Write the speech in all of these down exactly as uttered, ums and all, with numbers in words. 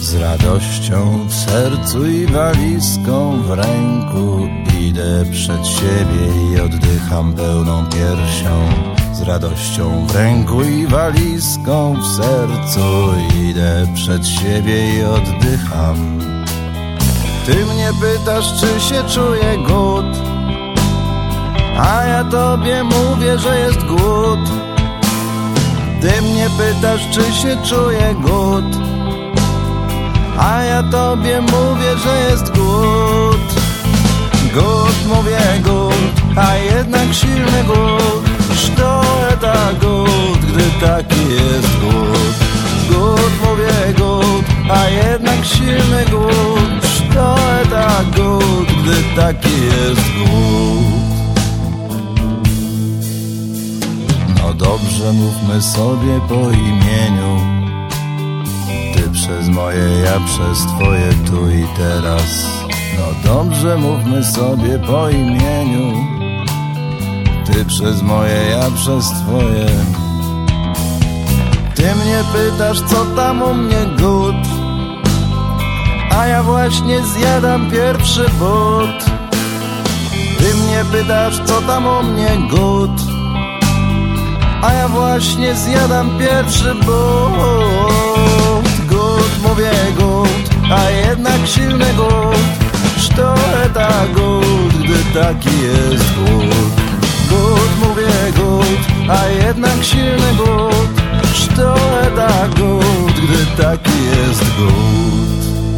Z radością w sercu i walizką w ręku idę przed siebie i oddycham pełną piersią. Z radością w ręku i walizką w sercu idę przed siebie i oddycham. Ty mnie pytasz, czy się czuję głód, a ja tobie mówię, że jest głód. Ty mnie pytasz, czy się czuję głód, a ja tobie mówię, że jest głód. Głód, mówię głód, a jednak silny głód. Что это głód, gdy taki jest głód? Głód, mówię głód, a jednak silny głód. Что это głód, gdy taki jest głód? No dobrze, mówmy sobie po imieniu. Ty przez moje, ja przez twoje tu i teraz. No dobrze, mówmy sobie po imieniu. Ty przez moje, ja przez twoje. Ty mnie pytasz, co tam u mnie głód, a ja właśnie zjadam pierwszy but. Ty mnie pytasz, co tam u mnie głód, a ja właśnie zjadam pierwszy but. Głód, mówię głód, a jednak silny głód. Что это głód, gdy taki jest głód? Głód, mówię głód, a jednak silny głód. Что это głód, gdy taki jest głód?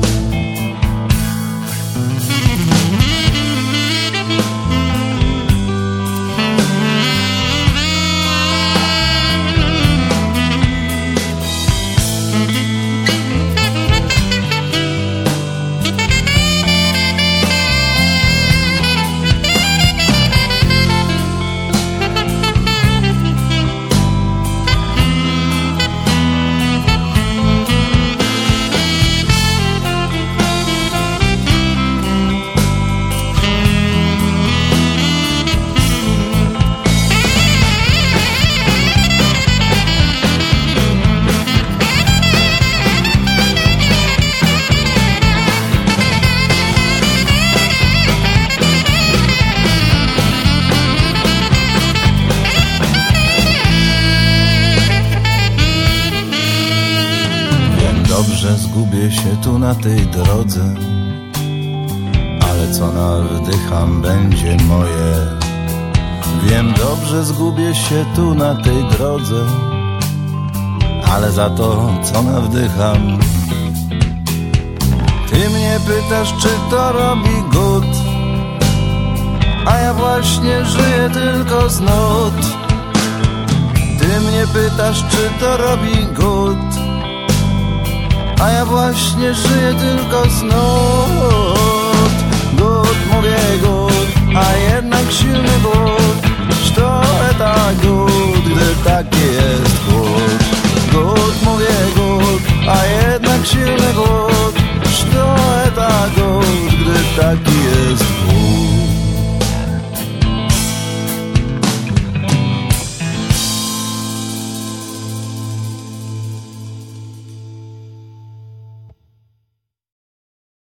Dobrze, zgubię się tu na tej drodze, ale co nawdycham będzie moje. Wiem dobrze, zgubię się tu na tej drodze, ale za to co nawdycham. Ty mnie pytasz, czy to robi głód, a ja właśnie żyję tylko z nut. Ty mnie pytasz, czy to robi głód, a ja właśnie żyję tylko z nut. Głód, mówię głód, a jednak silny głód. Что это głód, gdy taki jest